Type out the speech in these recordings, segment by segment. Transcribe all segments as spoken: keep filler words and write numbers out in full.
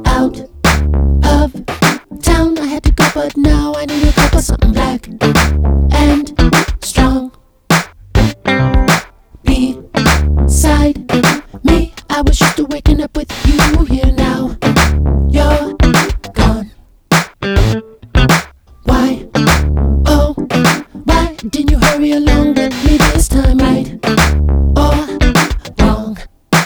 out of town. I had to go, but now I need a cup of something black and strong. Beside me, I was used to waking up with you here. Now you're gone. Why? Oh, why didn't you hurry along with me this time? Right or wrong?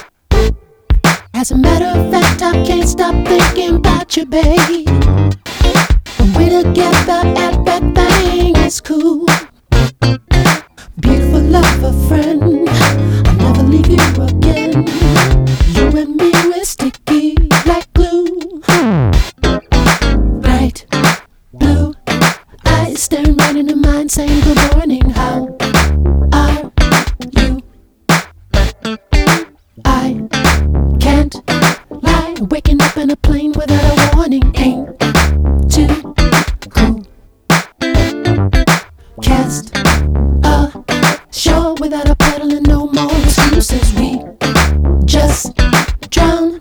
As a matter of fact, I can't stop thinking about you, babe. When we're together, everything is cool. Beautiful lover friend, I'll never leave you again. You and me, we're sticky like glue. Bright blue eyes staring right into mine, saying good morning, how are you? I can't lie, waking up in a plane without a warning ain't too cool. Cast ashore without a paddle and no more excuses. We just drown.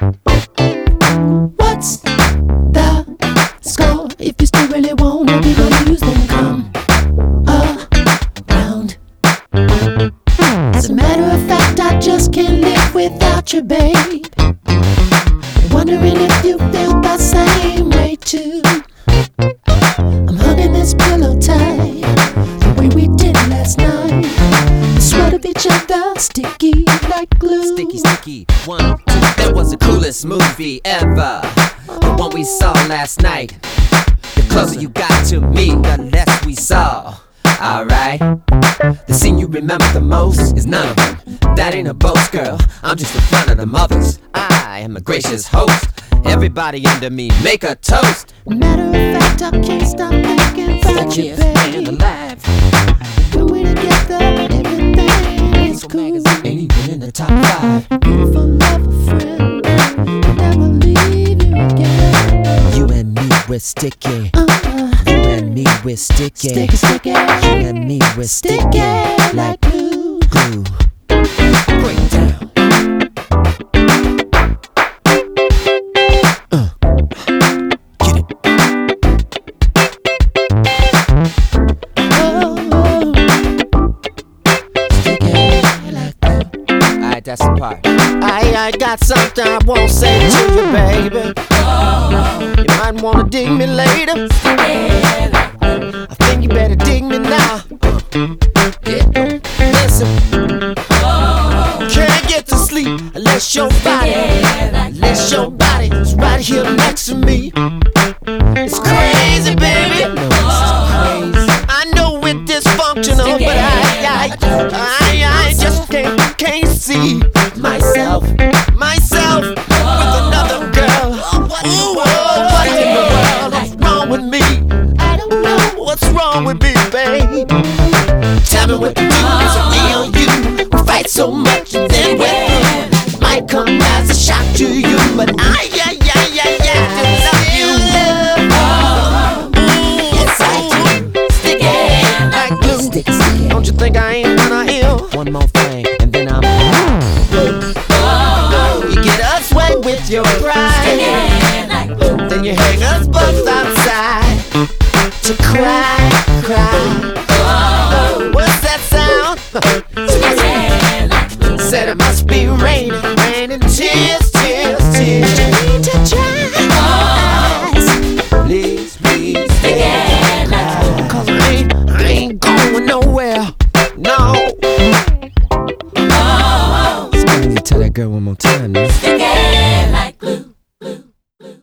What's the score? If you still really wanna be used, then come around. As a matter of fact, I just can't live without you, babe. Wondering if you feel the same way too. I'm hugging this pillow tight, the way we did last night. The sweat of each other, sticky like glue. Sticky, sticky, one, two. That was the coolest movie ever, the one we saw last night. The closer you got to me, the less we saw. Alright, the scene you remember the most is none of them. That ain't a boast, girl, I'm just in front of the mothers. I am a gracious host. Everybody under me, make a toast. Matter of fact, I can't stop thinking about you, baby. Alive. When we're together, everything is cool. Ain't even in the top five. Beautiful lover friend, I'll never leave you again. You and me, we're sticky. Uh-uh. You and me, we're sticky. Sticky, sticky. You and me, we're sticky, Sticky like glue. glue. Break down. That's the part. I, I got something I won't say to you, baby. You might wanna dig me later. I think you better dig me now. Yeah. Listen, can't get to sleep unless your body, unless your body is right here next to me. It's crazy, baby. I know we're dysfunctional, but I, I, I, I just can't. Can't see myself, myself with another girl. Ooh, what in the world is wrong with me? I don't know what's wrong with me, babe. Tell me what to do, is it me or you? We fight so much and then we're through. Might come as a shock to you, but I, yeah, yeah, yeah, yeah, still love you. Ooh, yes I do. Sticky like glue. Sticky, sticky. Don't you think I ain't gonna heal? One more thing. You get us wet with your pride, then you hang us both outside to cry, cry. What's that sound? Said it must be raining, raining tears, tears, tears. You need to dry eyes. Please, please, stay alive. Cause I ain't, I ain't going nowhere, no. Tell that girl one more time, man.